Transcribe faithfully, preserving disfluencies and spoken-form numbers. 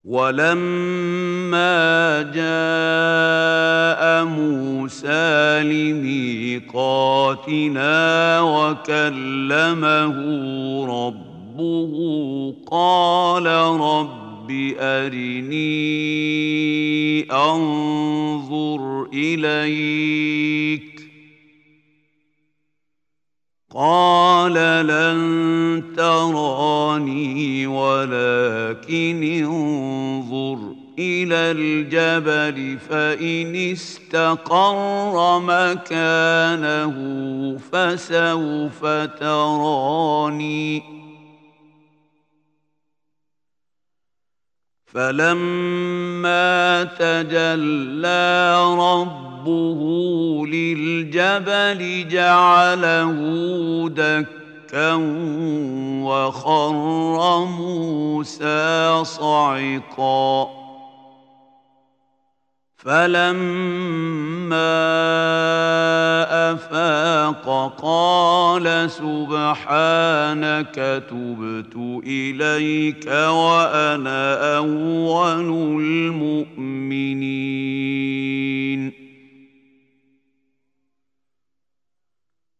ولما جاء موسى لميقاتنا وكلمه ربه قال رب أرني أنظر إليك قال لن تراني ولكن انظر إلى الجبل فإن استقر مكانه فسوف تراني فلما تجلى ربه للجبل جعله دكا وخر موسى صعقا فلما أفاق قال سبحانك تبت إليك وأنا أول المؤمنين